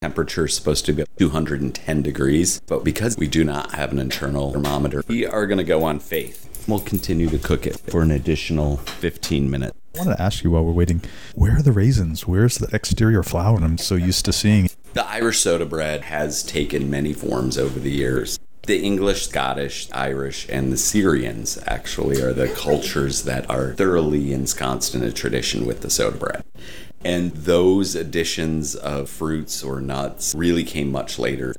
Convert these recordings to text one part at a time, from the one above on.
Temperature is supposed to be 210 degrees, but because we do not have an internal thermometer, we are going to go on faith. We'll continue to cook it for an additional 15 minutes. I wanted to ask you while we're waiting, where are the raisins? Where's the exterior flour I'm so used to seeing? The Irish soda bread has taken many forms over the years. The English, Scottish, Irish, and the Syrians actually are the cultures that are thoroughly ensconced in a tradition with the soda bread. And those additions of fruits or nuts really came much later.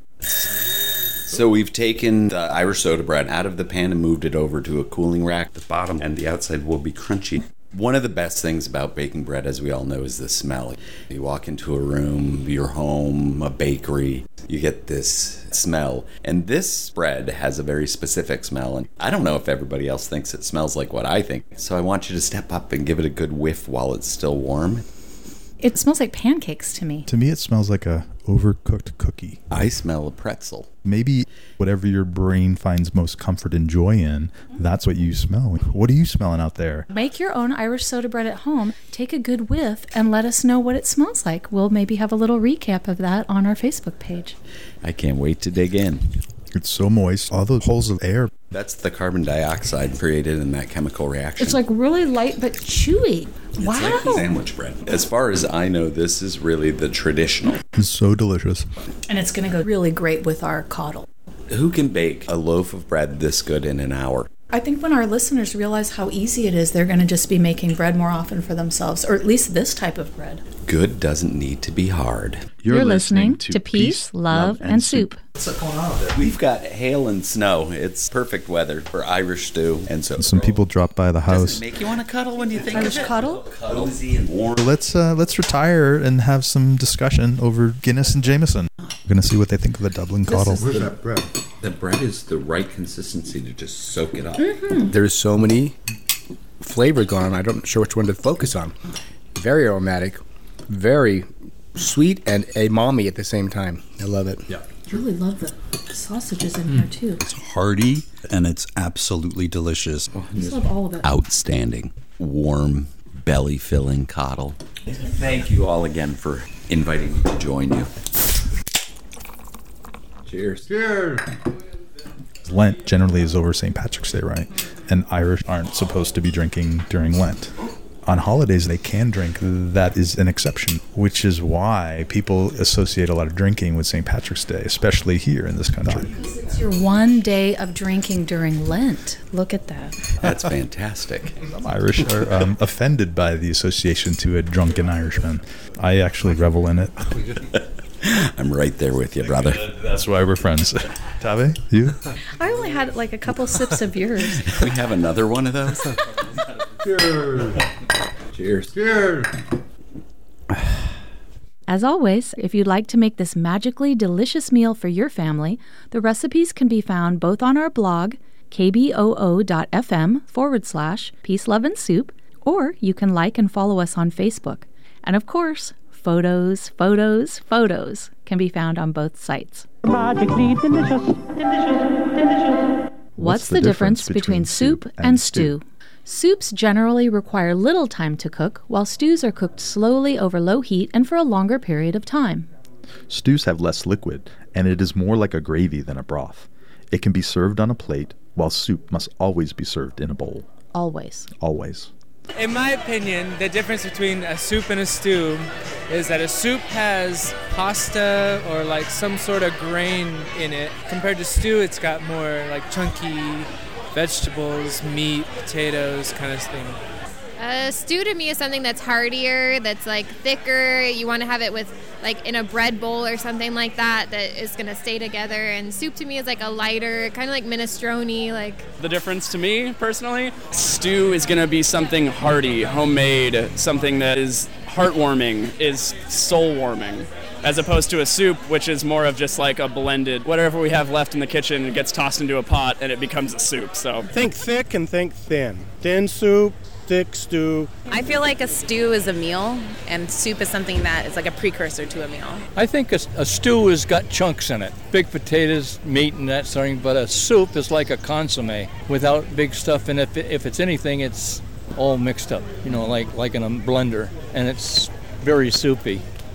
So we've taken the Irish soda bread out of the pan and moved it over to a cooling rack. The bottom and the outside will be crunchy. One of the best things about baking bread, as we all know, is the smell. You walk into a room, your home, a bakery, you get this smell. And this bread has a very specific smell. And I don't know if everybody else thinks it smells like what I think. So I want you to step up and give it a good whiff while it's still warm. It smells like pancakes to me. To me, it smells like a overcooked cookie. I smell a pretzel. Maybe whatever your brain finds most comfort and joy in, that's what you smell. What are you smelling out there? Make your own Irish soda bread at home, take a good whiff, and let us know what it smells like. We'll maybe have a little recap of that on our Facebook page. I can't wait to dig in. It's so moist. All those holes of air. That's the carbon dioxide created in that chemical reaction. It's like really light but chewy. Wow. It's like sandwich bread. As far as I know, this is really the traditional. It's so delicious. And it's going to go really great with our coddle. Who can bake a loaf of bread this good in an hour? I think when our listeners realize how easy it is, they're going to just be making bread more often for themselves, or at least this type of bread. Good doesn't need to be hard. You're listening to Peace, Love, and Soup. What's going on there? We've got hail and snow. It's perfect weather for Irish stew. And so some people drop by the house. Does it make you want to cuddle when you think Irish of it? cuddle? Cozy and warm. Let's retire and have some discussion over Guinness and Jameson. We're going to see what they think of the Dublin coddle. Where's that bread? The bread is the right consistency to just soak it up. Mm-hmm. There's so many flavors going on. I'm not sure which one to focus on. Very aromatic, very sweet, and umami at the same time. I love it. Yeah. I really love the sausages in here, too. It's hearty, and it's absolutely delicious. I just love all of it. Outstanding. Warm, belly-filling coddle. Thank you all again for inviting me to join you. Cheers. Cheers. Lent generally is over St. Patrick's Day, right? And Irish aren't supposed to be drinking during Lent. On holidays, they can drink. That is an exception, which is why people associate a lot of drinking with St. Patrick's Day, especially here in this country. It's your one day of drinking during Lent. Look at that. That's fantastic. Some Irish are offended by the association to a drunken Irishman. I actually revel in it. I'm right there with you, brother. That's why we're friends. Tabe, you? I only had like a couple sips of yours. We have another one of those? Cheers. Cheers. Cheers. As always, if you'd like to make this magically delicious meal for your family, the recipes can be found both on our blog, kboo.fm/Peace, Love, and Soup, or you can like and follow us on Facebook. And of course, photos can be found on both sites. Magically delicious, delicious, delicious. What's the difference between soup and stew? Soups generally require little time to cook, while stews are cooked slowly over low heat and for a longer period of time. Stews have less liquid, and it is more like a gravy than a broth. It can be served on a plate, while soup must always be served in a bowl. Always. Always. In my opinion, the difference between a soup and a stew is that a soup has pasta or like some sort of grain in it. Compared to stew, it's got more like chunky vegetables, meat, potatoes kind of thing. Stew to me is something that's heartier, that's like thicker. You want to have it with like in a bread bowl or something like that is going to stay together. And soup to me is like a lighter, kind of like minestrone. Like the difference to me personally, stew is going to be something hearty, homemade, something that is heartwarming, is soul warming. As opposed to a soup, which is more of just like a blended, whatever we have left in the kitchen, it gets tossed into a pot and it becomes a soup. So think thick and think thin. Thin soup, thick stew. I feel like a stew is a meal, and soup is something that is like a precursor to a meal. I think a stew has got chunks in it, big potatoes, meat, and that sort of thing. But a soup is like a consommé without big stuff in it. If it's anything, it's all mixed up, like in a blender, and it's very soupy.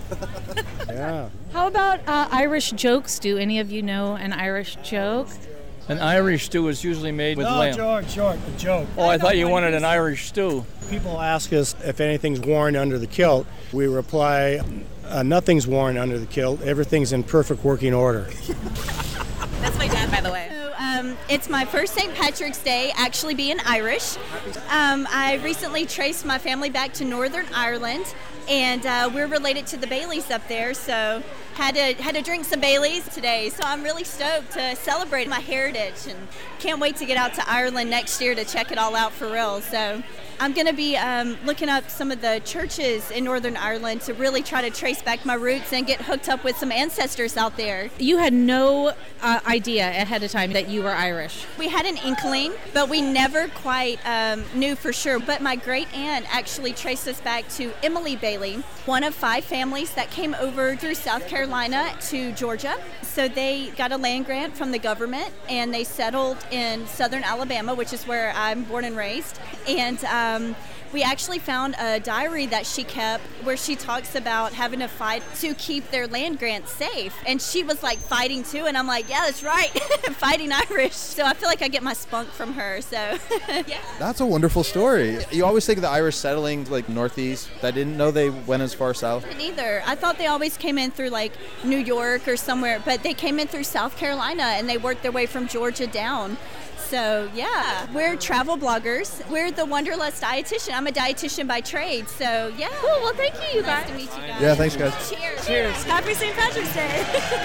Yeah. How about Irish jokes? Do any of you know an Irish joke? An Irish stew is usually made with lamb. George, a joke. Oh, I thought you wanted an Irish stew. People ask us if anything's worn under the kilt. We reply, nothing's worn under the kilt. Everything's in perfect working order. That's my dad, by the way. So, it's my first St. Patrick's Day actually being Irish. I recently traced my family back to Northern Ireland, and we're related to the Baileys up there, so had to drink some Baileys today. So I'm really stoked to celebrate my heritage and can't wait to get out to Ireland next year to check it all out for real. So I'm going to be looking up some of the churches in Northern Ireland to really try to trace back my roots and get hooked up with some ancestors out there. You had no idea ahead of time that you were Irish. We had an inkling, but we never quite knew for sure. But my great aunt actually traced us back to Emily Bailey, one of 5 families that came over through South Carolina to Georgia. So they got a land grant from the government and they settled in southern Alabama, which is where I'm born and raised. And we actually found a diary that she kept where she talks about having to fight to keep their land grants safe. And she was like fighting too. And I'm like, yeah, that's right. Fighting Irish. So I feel like I get my spunk from her. So, yeah. That's a wonderful story. You always think of the Irish settling like northeast. I didn't know they went as far south. Neither. I thought they always came in through like New York or somewhere, but they came in through South Carolina and they worked their way from Georgia down. So, yeah, we're travel bloggers. We're the Wanderlust Dietitian. I'm a dietitian by trade, so, yeah. Cool. Well, thank you, nice to meet you guys. Yeah, thanks, guys. Cheers. Cheers. Happy St. Patrick's Day.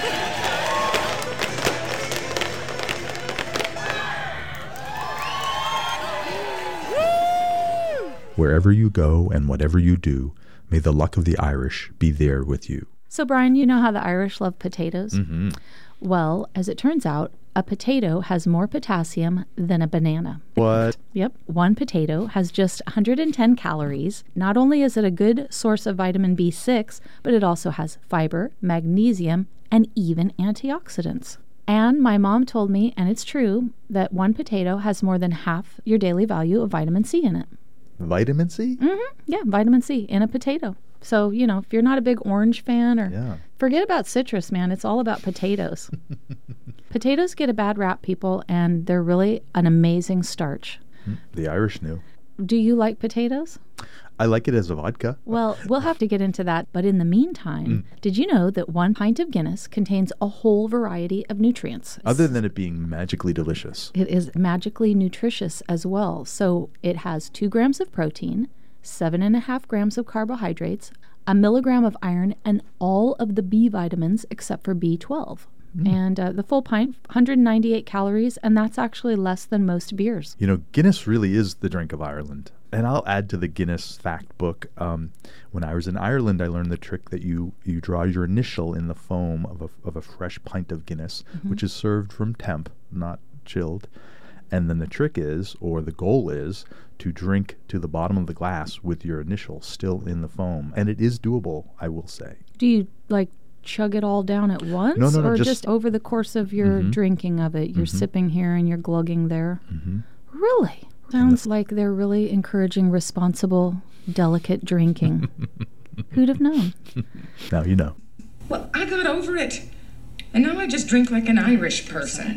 Wherever you go and whatever you do, may the luck of the Irish be there with you. So, Brian, you know how the Irish love potatoes? Mm-hmm. Well, as it turns out, a potato has more potassium than a banana. What? Yep. One potato has just 110 calories. Not only is it a good source of vitamin B6, but it also has fiber, magnesium, and even antioxidants. And my mom told me, and it's true, that one potato has more than half your daily value of vitamin C in it. Vitamin C? Mm-hmm. Yeah, vitamin C in a potato. So, you know, if you're not a big orange fan or forget about citrus, man, it's all about potatoes. Potatoes get a bad rap, people, and they're really an amazing starch. The Irish knew. Do you like potatoes? I like it as a vodka. Well, we'll have to get into that. But in the meantime, did you know that 1 pint of Guinness contains a whole variety of nutrients? Other than it being magically delicious. It is magically nutritious as well. So it has 2 grams of protein, 7.5 grams of carbohydrates, 1 milligram of iron, and all of the B vitamins except for B12. And the full pint, 198 calories, and that's actually less than most beers. You know, Guinness really is the drink of Ireland. And I'll add to the Guinness fact book. When I was in Ireland, I learned the trick that you draw your initial in the foam of a fresh pint of Guinness, which is served from temp, not chilled. And then the trick is, or the goal is, to drink to the bottom of the glass with your initial still in the foam. And it is doable, I will say. Do you, like, chug it all down at once? No, or just over the course of your drinking of it? You're sipping here and you're glugging there? Really? Sounds like they're really encouraging responsible, delicate drinking. Who'd have known? Now you know. Well, I got over it. And now I just drink like an Irish person.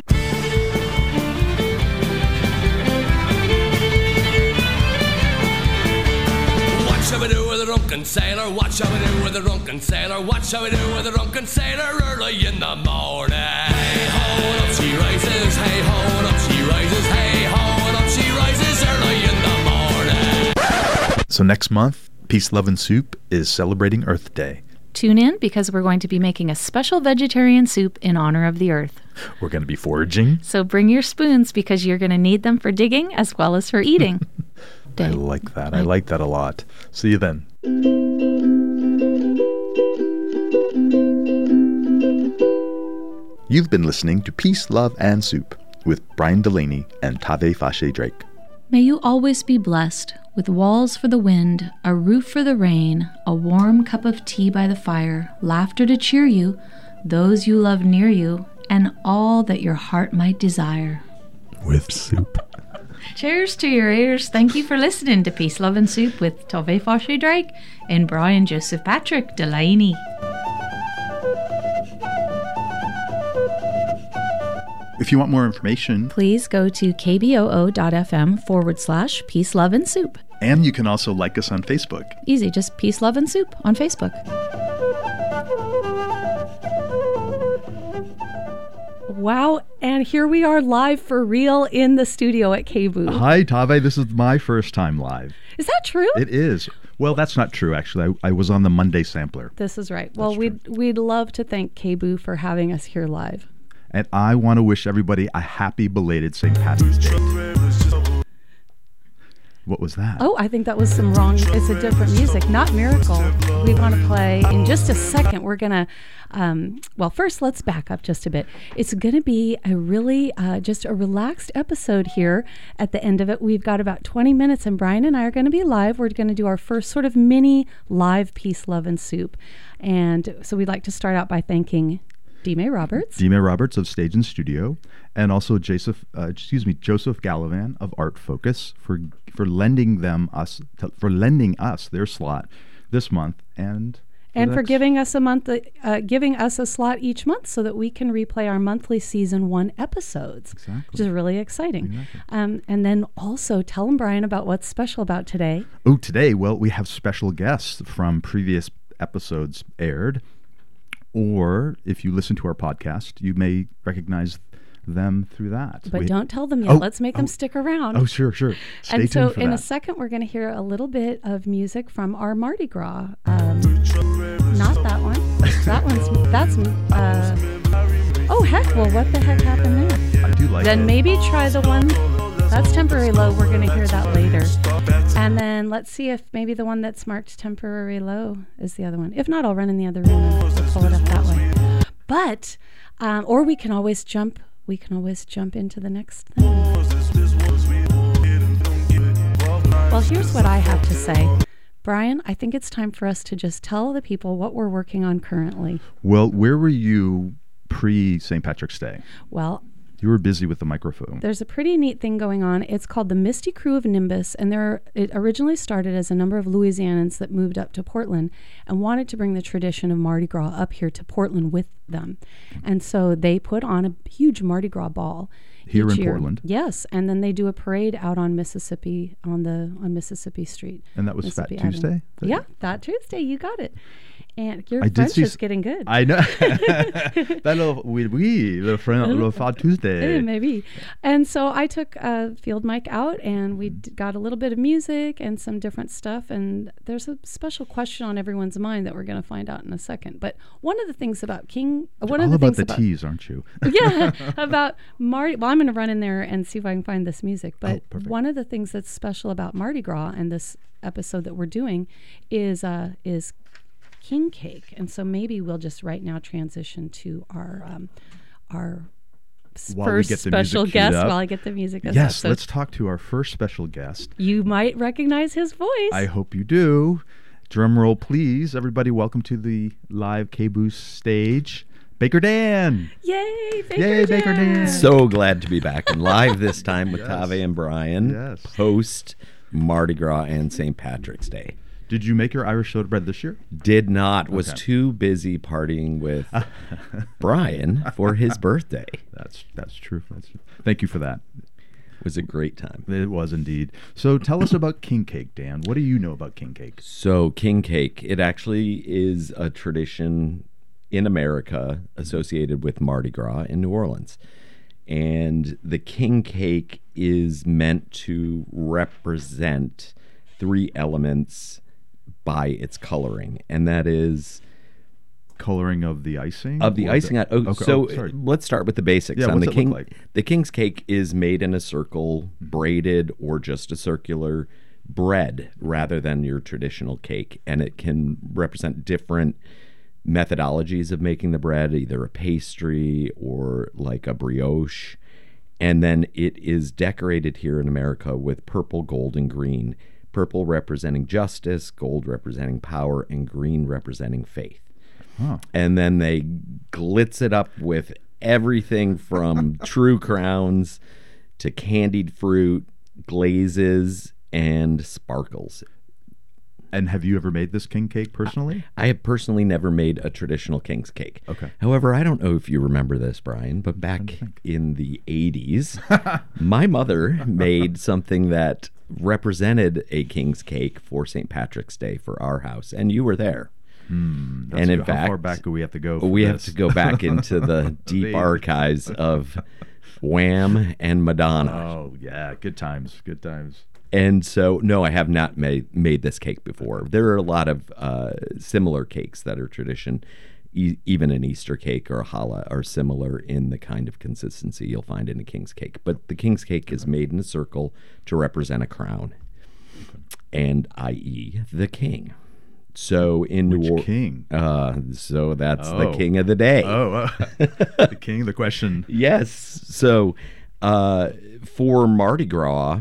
What shall we do with a drunken sailor? What shall we do with a drunken sailor? What shall we do with a drunken sailor early in the morning? Hey ho, and up she rises. Hey ho, and up she rises. Hey ho, and up she rises early in the morning. So next month, Peace, Love, and Soup is celebrating Earth Day. Tune in because we're going to be making a special vegetarian soup in honor of the earth. We're going to be foraging. So bring your spoons because you're going to need them for digging as well as for eating. I like that. I like that a lot. See you then. You've been listening to Peace, Love, and Soup with Brian Delaney and Tave Fashe Drake. May you always be blessed with walls for the wind, a roof for the rain, a warm cup of tea by the fire, laughter to cheer you, those you love near you, and all that your heart might desire. With soup. Cheers to your ears. Thank you for listening to Peace, Love, and Soup with Tove Fashe Drake and Brian Joseph Patrick Delaney. If you want more information, Please go to kboo.fm/Peace, Love, and Soup. and you can also like us on Facebook. Easy, just Peace, Love, and Soup on Facebook. Wow, and here we are live for real in the studio at KBOO. Hi, Tave. This is my first time live. Is that true? It is. Well, that's not true, actually. I was on the Monday sampler. This is right. Well, we'd love to thank KBOO for having us here live. And I want to wish everybody a happy belated St. Patrick's Day. What was that? Oh, I think that was some wrong. It's a different music, not Miracle. We want to play in just a second. We're going to, well, first let's back up just a bit. It's going to be a really, just a relaxed episode here at the end of it. We've got about 20 minutes and Brian and I are going to be live. We're going to do our first sort of mini live Peace, Love, and Soup. And so we'd like to start out by thanking D-May Roberts. D-May Roberts of Stage and Studio, and also Joseph Gallivan of Art Focus for lending us their slot this month and for giving us a slot each month so that we can replay our monthly season 1 episodes, which is really exciting. Exactly. And then also tell them, Brian, about what's special about today. Oh, today, well, we have special guests from previous episodes aired. Or if you listen to our podcast, you may recognize them through that. But don't tell them yet. Let's make them stick around. Oh, sure. Stay and so tuned for in that. a second, we're going to hear a little bit of music from our Mardi Gras. Not that one. Oh, heck. Well, what the heck happened there? I do like Then it. maybe try the one. That's Temporary Low. We're going to hear that later. And then let's see if maybe the one that's marked Temporary Low is the other one. If not, I'll run in the other room and we'll pull it up that way. But, or we can always jump into the next thing. Well, here's what I have to say. Brian, I think it's time for us to just tell the people what we're working on currently. Well, where were you pre-St. Patrick's Day? Well, you were busy with the microphone. There's a pretty neat thing going on. It's called the Misty Crew of Nimbus, and it originally started as a number of Louisianans that moved up to Portland and wanted to bring the tradition of Mardi Gras up here to Portland with them. And so they put on a huge Mardi Gras ball here each in year. Portland. Yes, and then they do a parade out on Mississippi on Mississippi Street. And that was Fat Tuesday? Yeah, Fat Tuesday. You got it. And your I French is getting good. I know. Le Fat Tuesday. Maybe. And so I took Field Mic out, and we got a little bit of music and some different stuff. And there's a special question on everyone's mind that we're going to find out in a second. But one of the things about teas, aren't you? Yeah, about Mardi. Well, I'm going to run in there and see if I can find this music. But one of the things that's special about Mardi Gras and this episode that we're doing is king cake. And so maybe we'll just right now transition to our first special guest while I get the music. Yes, let's talk to our first special guest. You might recognize his voice. I hope you do. Drum roll, please. Everybody, welcome to the live KBOO stage. Baker Dan! Yay, Baker Dan! So glad to be back and live this time with Tave and Brian, post Mardi Gras and St. Patrick's Day. Did you make your Irish soda bread this year? Did not. Was too busy partying with Brian for his birthday. That's true. Thank you for that. It was a great time. It was indeed. So tell us about king cake, Dan. What do you know about king cake? So king cake, it actually is a tradition in America associated with Mardi Gras in New Orleans. And the king cake is meant to represent 3 elements by its coloring, and that is coloring of the icing. Let's start with the basics. Yeah, what's it look like? The king's cake is made in a circle, braided, or just a circular bread rather than your traditional cake, and it can represent different methodologies of making the bread, either a pastry or like a brioche. And then it is decorated here in America with purple, gold, and green. Purple representing justice, gold representing power, and green representing faith. Huh. And then they glitz it up with everything from true crowns to candied fruit, glazes, and sparkles. And have you ever made this king cake personally? I have personally never made a traditional king's cake. Okay. However, I don't know if you remember this, Brian, but back in the 80s, my mother made something that represented a king's cake for St. Patrick's Day for our house, and you were there. And in fact, how far back do we have to go? We have to go back into the deep archives of Wham and Madonna. Oh, yeah. Good times. Good times. And so, no, I have not made this cake before. There are a lot of similar cakes that are tradition. Even an Easter cake or a challah are similar in the kind of consistency you'll find in a king's cake. But the king's cake is made in a circle to represent a crown, and i.e. the king. So in New Orleans, king? So that's the king of the day. The king. The question. Yes. So for Mardi Gras,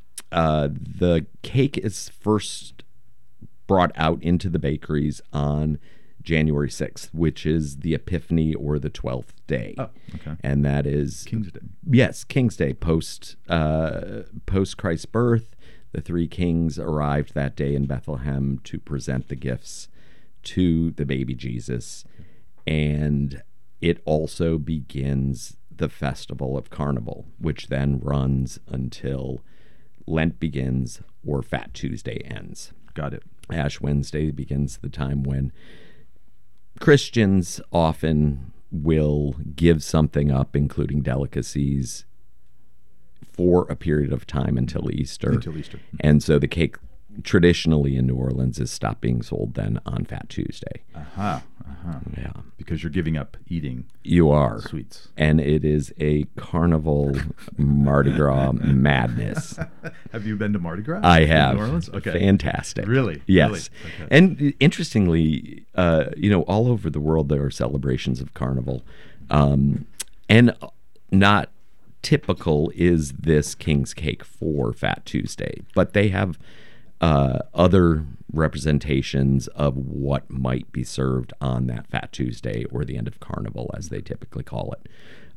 the cake is first brought out into the bakeries on January 6th, which is the Epiphany or the 12th day. Oh, okay. And that is King's Day. Yes, King's Day. Post Christ's birth, the three kings arrived that day in Bethlehem to present the gifts to the baby Jesus. And it also begins the festival of Carnival, which then runs until Lent begins or Fat Tuesday ends. Got it. Ash Wednesday begins the time when Christians often will give something up, including delicacies, for a period of time until Easter. And so the cake traditionally in New Orleans is stopped being sold then on Fat Tuesday. Yeah. Because you're giving up eating. You are. Sweets. And it is a carnival Mardi Gras madness. Have you been to Mardi Gras? I have. In New Orleans? Okay. Fantastic. Really? Yes. Really? Okay. And interestingly, all over the world there are celebrations of carnival. And not typical is this king's cake for Fat Tuesday, but they have other representations of what might be served on that Fat Tuesday or the end of Carnival, as they typically call it.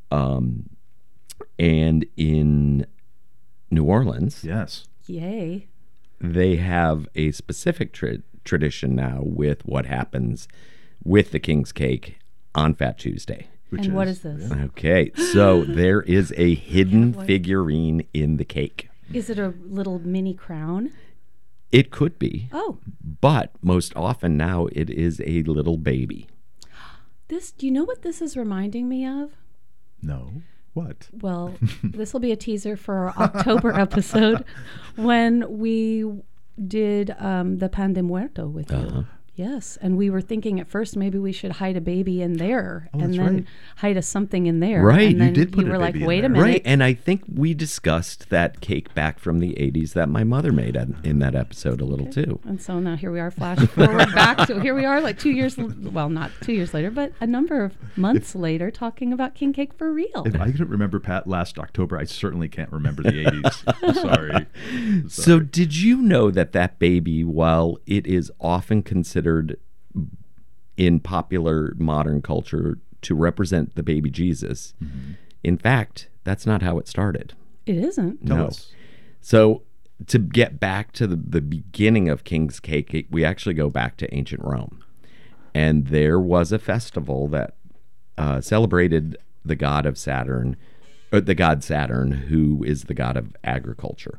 And in New Orleans, yes, yay, they have a specific tradition now with what happens with the king's cake on Fat Tuesday. And what is this? Okay, so there is a hidden figurine in the cake. Is it a little mini crown? It could be. Oh. But most often now it is a little baby. Do you know what this is reminding me of? No. What? Well, this will be a teaser for our October episode when we did the Pan de Muerto with you. Yes, and we were thinking at first maybe we should hide a baby in there and then hide something in there. Right, and then you did put you were a like, baby wait in a there. minute. Right, and I think we discussed that cake back from the 80s that my mother made in that episode a little too. And so now here we are, flash forward back to here we are like 2 years, well, not 2 years later, but a number of months later talking about king cake for real. If I could remember Pat last October, I certainly can't remember the 80s. I'm sorry. So did you know that baby, while it is often considered in popular modern culture to represent the baby Jesus, in fact, that's not how it started. It isn't. No. So to get back to the beginning of King's Cake, we actually go back to ancient Rome. And there was a festival that celebrated the god of Saturn, or the god Saturn, who is the god of agriculture.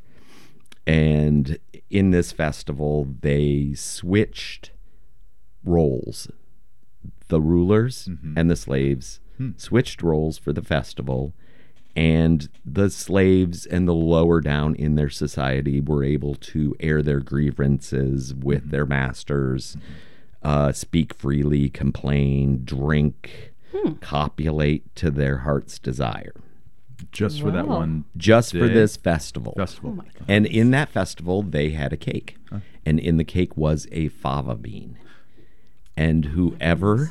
And in this festival, they switched roles. The rulers and the slaves switched roles for the festival, and the slaves and the lower down in their society were able to air their grievances with their masters, speak freely, complain, drink, copulate to their heart's desire. Just for that one Just day? for this festival. Oh my God. And in that festival, they had a cake. And in the cake was a fava bean. And whoever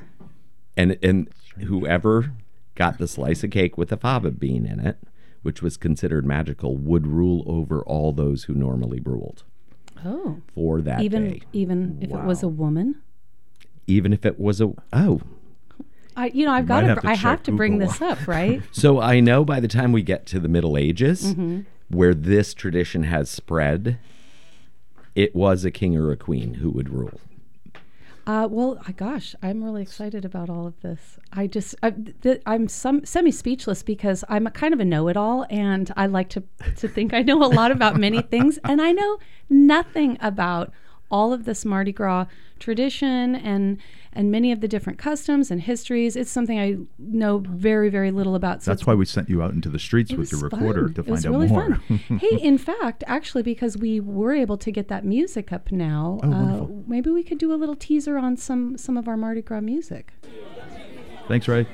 got the slice of cake with a fava bean in it, which was considered magical, would rule over all those who normally ruled. Oh. For that day. Even if it was a woman? Even if it was I have to bring this up, right? So I know by the time we get to the Middle Ages, where this tradition has spread, it was a king or a queen who would rule. Gosh, I'm really excited about all of this. I'm semi-speechless because I'm a kind of a know-it-all, and I like to think I know a lot about many things, and I know nothing about all of this Mardi Gras tradition and many of the different customs and histories. It's something I know very, very little about. So that's why we sent you out into the streets with your recorder to find out more. Fun. Hey, in fact, actually, because we were able to get that music up now, maybe we could do a little teaser on some of our Mardi Gras music. Thanks, Ray.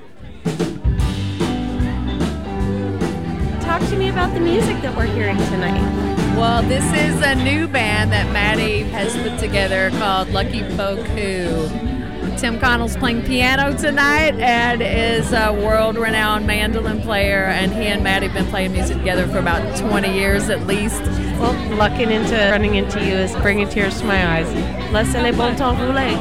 Talk to me about the music that we're hearing tonight. Well, this is a new band that Maddie has put together called Lucky Folk Who. Tim Connell's playing piano tonight and is a world-renowned mandolin player, and he and Maddie have been playing music together for about 20 years at least. Well, running into you is bringing tears to my eyes. Laissez les bon temps rouler.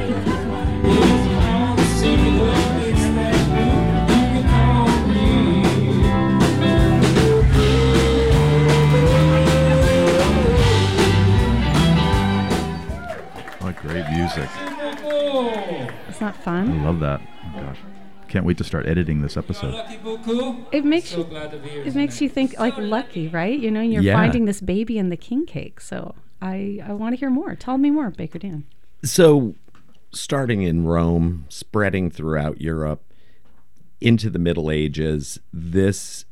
Great music. It's not fun. I love that. Oh gosh, can't wait to start editing this episode. It makes you think like lucky, right? You know, and you're finding this baby in the king cake. So I want to hear more. Tell me more, Baker Dan. So, starting in Rome, spreading throughout Europe into the Middle Ages, this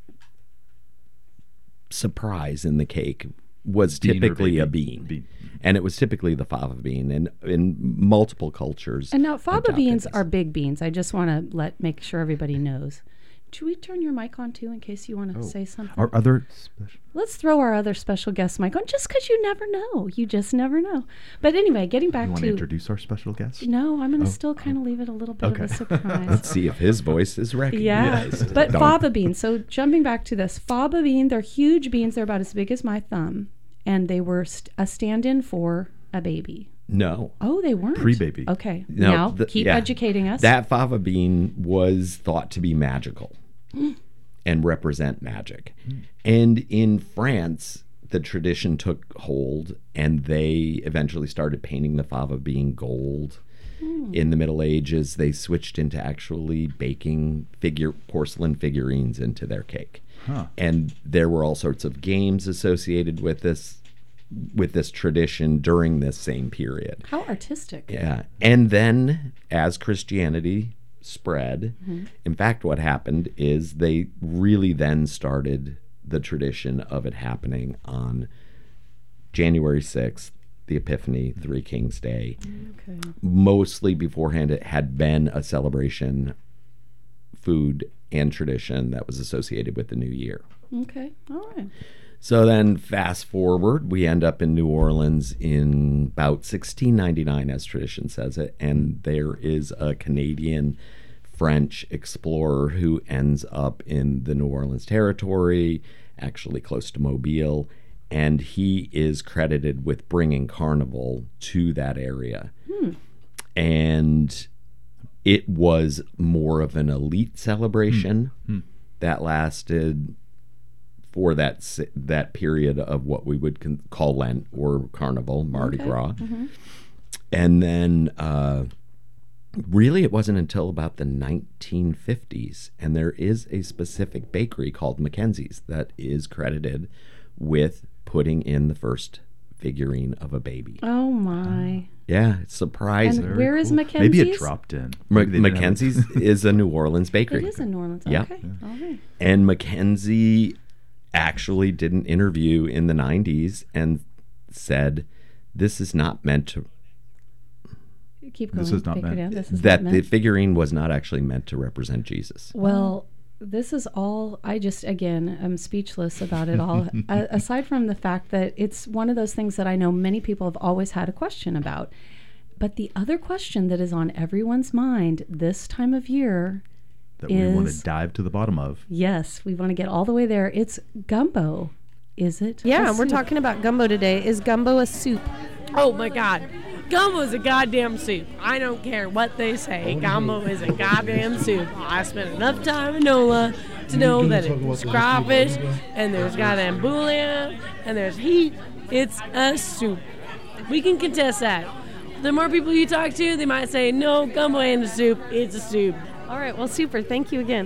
surprise in the cake was typically a bean. And it was typically the fava bean, and in multiple cultures. And now fava beans are big beans. I just want to make sure everybody knows. Should we turn your mic on too, in case you want to say something? Our other Let's throw our other special guest mic on, just because you never know. You just never know. But anyway, getting back to... You want to introduce our special guest? No, I'm going to still kind of leave it a little bit of a surprise. Let's see if his voice is recognized. Yeah, but fava beans. So jumping back to this, fava bean, they're huge beans. They're about as big as my thumb. And they were a stand-in for a baby. No. Oh, they weren't? Pre-baby. Okay. No, now, keep educating us. That fava bean was thought to be magical and represent magic. And in France, the tradition took hold, and they eventually started painting the fava bean gold. In the Middle Ages, they switched into actually baking porcelain figurines into their cake. Huh. And there were all sorts of games associated with this tradition during this same period. How artistic. Yeah. And then as Christianity spread, in fact, what happened is they really then started the tradition of it happening on January 6th, the Epiphany, Three Kings Day. Okay. Mostly beforehand, it had been a celebration, food and tradition that was associated with the new year. Okay, all right. So then fast forward, we end up in New Orleans in about 1699, as tradition says it, and there is a Canadian-French explorer who ends up in the New Orleans territory, actually close to Mobile, and he is credited with bringing carnival to that area. And it was more of an elite celebration that lasted for that period of what we would call Lent or Carnival, Mardi Gras. And then really it wasn't until about the 1950s, and there is a specific bakery called Mackenzie's that is credited with putting in the first figurine of a baby. Oh my. Yeah, it's surprising. And where is Mackenzie's? Maybe it dropped in. Mackenzie's is a New Orleans bakery. It is in New Orleans. Yeah. Okay. All right. And Mackenzie actually did an interview in the 90s and said, this is not meant to... Keep going. This is not meant. That the figurine was not actually meant to represent Jesus. Well... This is all, I'm speechless about it all. Aside from the fact that it's one of those things that I know many people have always had a question about. But the other question that is on everyone's mind this time of year that we want to dive to the bottom of. Yes, we want to get all the way there. It's gumbo. Is it? Yeah, we're talking about gumbo today. Is gumbo a soup? Oh my God. Gumbo is a goddamn soup. I don't care what they say. Gumbo is a goddamn soup. I spent enough time in NOLA to know that it's crawfish, and there's goddamn bouillon, and there's heat. It's a soup. We can contest that. The more people you talk to, they might say, no, gumbo ain't a soup. It's a soup. All right. Well, super. Thank you again.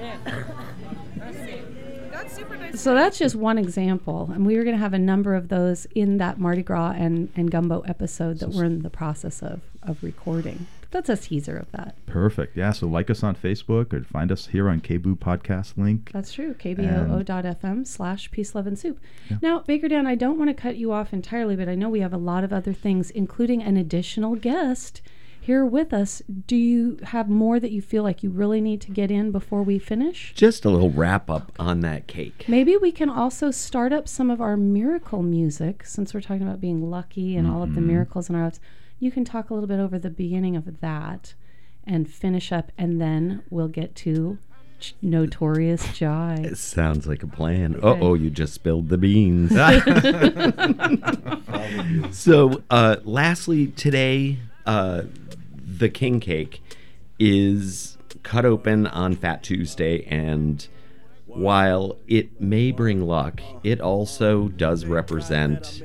So that's just one example, and we were going to have a number of those in that Mardi Gras and Gumbo episode that we're in the process of recording. That's a teaser of that. Perfect. Yeah, so like us on Facebook or find us here on KBOO Podcast link. That's true, kboo.fm/Peace, Love, and Soup. Yeah. Now, Baker Dan, I don't want to cut you off entirely, but I know we have a lot of other things, including an additional guest here with us. Do you have more that you feel like you really need to get in before we finish? Just a little wrap up on that cake. Maybe we can also start up some of our miracle music, since we're talking about being lucky and all of the miracles in our lives. You can talk a little bit over the beginning of that and finish up, and then we'll get to Notorious Jai. It sounds like a plan. Okay. Uh-oh, you just spilled the beans. So, lastly, today, the king cake is cut open on Fat Tuesday, and while it may bring luck, it also does represent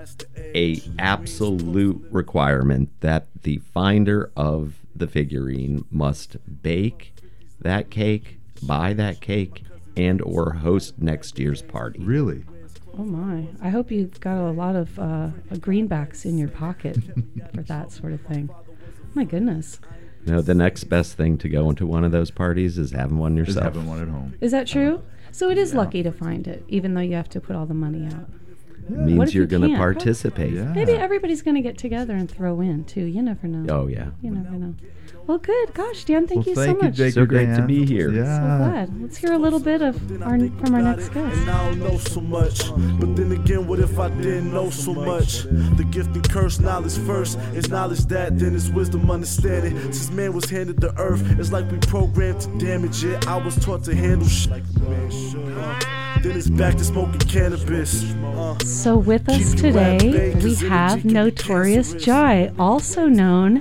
a absolute requirement that the finder of the figurine must bake that cake, buy that cake, and or host next year's party. Really? Oh my. I hope you've got a lot of greenbacks in your pocket for that sort of thing. My goodness. No, the next best thing to go into one of those parties is having one yourself. Is having one at home. Is that true? So it is lucky to find it, even though you have to put all the money out. It means you're going to participate. Yeah. Maybe everybody's going to get together and throw in, too. You never know. Oh, yeah. You never know. Well, good. Gosh, Dan, thank you so much. much. So great to be here. Yeah. So glad. Let's hear a little bit from our next guest. And I don't know so much, but then again, what if I didn't know so much? The gift and curse, knowledge first. It's knowledge that, then it's wisdom, understanding. Since man was handed the earth, it's like we programmed to damage it. I was taught to handle shit like a man should. Then it's back to smoking cannabis. So with us today, we have Notorious Jai, also known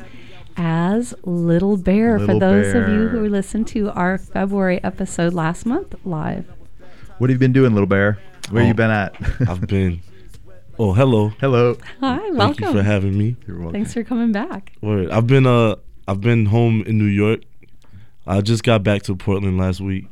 as Little Bear, for those of you who listened to our February episode last month live. What have you been doing, Little Bear? Where you been at? I've been... Oh, hello. Hello. Hi, welcome. Thank you for having me. You're welcome. Thanks for coming back. Word. I've been home in New York. I just got back to Portland last week.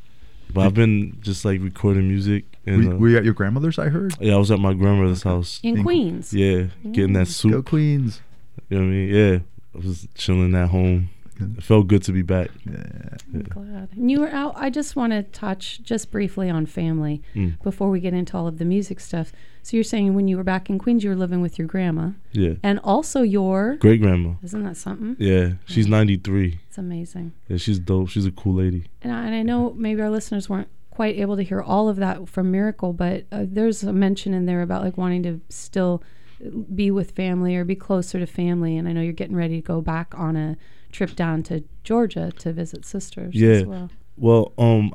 But I've been just like recording music. And, were you at your grandmother's, I heard? Yeah, I was at my grandmother's house. In Queens? Yeah, getting that soup. Go Queens. You know what I mean? Yeah. I was chilling at home. It felt good to be back. I'm glad. And you were out. I just want to touch just briefly on family before we get into all of the music stuff. So you're saying when you were back in Queens, you were living with your grandma. Yeah. And also your... great-grandma. Isn't that something? Yeah. She's 93. It's amazing. Yeah, she's dope. She's a cool lady. And I know maybe our listeners weren't quite able to hear all of that from Miracle, but there's a mention in there about like wanting to still be with family or be closer to family. And I know you're getting ready to go back on a trip down to Georgia to visit sisters as well. Well,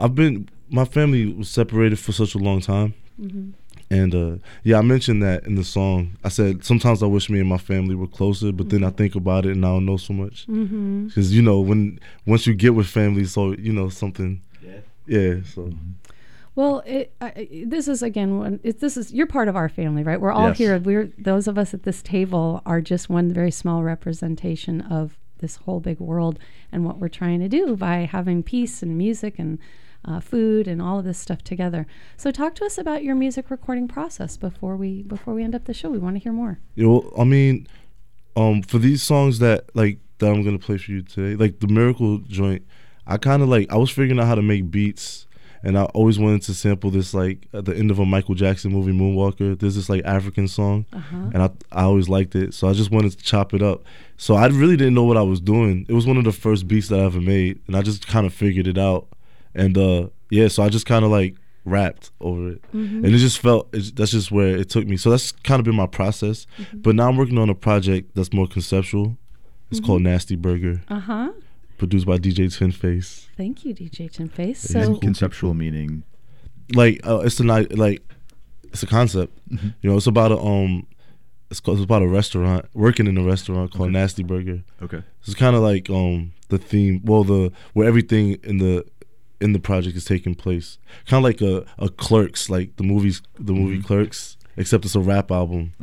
my family was separated for such a long time. Mm-hmm. And I mentioned that in the song. I said, sometimes I wish me and my family were closer, but then I think about it and I don't know so much. Because, once you get with family, so, something. Yeah, so. Well, this is again. You're part of our family, right? We're all here. Those of us at this table are just one very small representation of this whole big world and what we're trying to do by having peace and music and food and all of this stuff together. So, talk to us about your music recording process before we end up the show. We want to hear more. For these songs that I'm gonna play for you today, like the Miracle joint, I was figuring out how to make beats. And I always wanted to sample this, at the end of a Michael Jackson movie, Moonwalker. There's this, African song, and I always liked it. So I just wanted to chop it up. So I really didn't know what I was doing. It was one of the first beats that I ever made, and I just kind of figured it out. And, so I just kind of, rapped over it. Mm-hmm. And it just that's just where it took me. So that's kind of been my process. Mm-hmm. But now I'm working on a project that's more conceptual. It's called Nasty Burger. Produced by DJ Tin Face. Thank you, DJ Tin Face. So conceptual meaning, it's a concept. Mm-hmm. It's about it's about a restaurant, working in a restaurant called Nasty Burger. Okay. So it's kind of the theme, where everything in the project is taking place. Kind of like a Clerks, like the movie Clerks, except it's a rap album. Okay.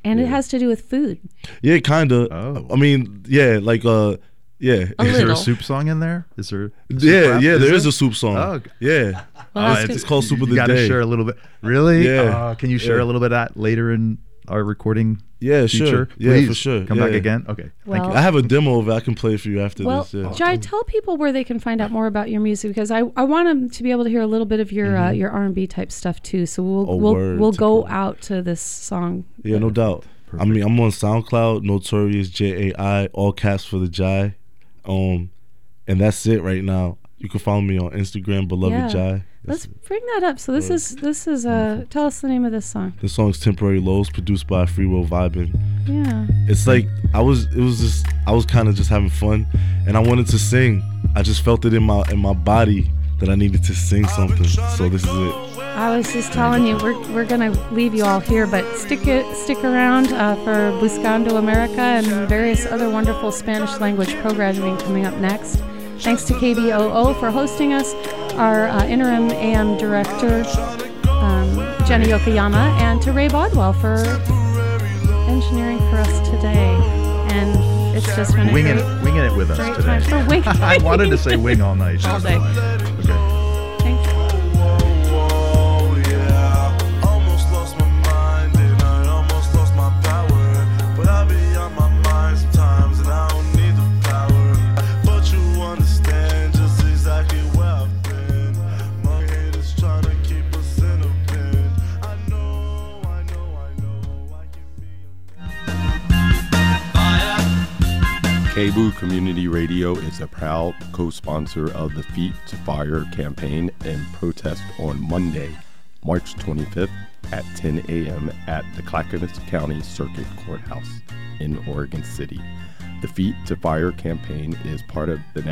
And it has to do with food. Yeah, kind of. Oh. I mean, yeah, like yeah. Is there a soup song in there? Is there? There is a soup song. Oh, yeah. Well, it's called Soup of the You got to Day. share a little bit. Really? Yeah. Can you share a little bit of that later in our recording? Yeah, feature? sure. Please, Yeah, for sure. Come back Yeah. again. Okay. Thank you. Well- I have a demo of it I can play for you after Well, this. Yeah. Jai, tell people where they can find out more about your music, because I want them to be able to hear a little bit of your R&B type stuff too. So we'll go out to this song. Yeah, no doubt. I mean, I'm on SoundCloud, Notorious Jai, all caps for the Jai, and that's it right now. You can follow me on Instagram, Beloved Jai. Let's bring that up. So this is tell us the name of this song. The song's Temporary Lows, produced by Free Will Vibin'. Yeah. It's like I was kind of just having fun, and I wanted to sing. I just felt it in my body that I needed to sing something. So this is it. I was just telling you, we're gonna leave you all here, but stick around for Buscando America and various other wonderful Spanish language programming coming up next. Thanks to KBOO for hosting us, our interim AM director, Jenny Yokoyama, and to Ray Bodwell for engineering for us today. And it's just been winging it with us great today. time for winging. I wanted to say wing all night. All day. Okay. Thanks. KBOO Community Radio is a proud co-sponsor of the Feet to Fire campaign and protest on Monday, March 25th at 10 a.m. at the Clackamas County Circuit Courthouse in Oregon City. The Feet to Fire campaign is part of the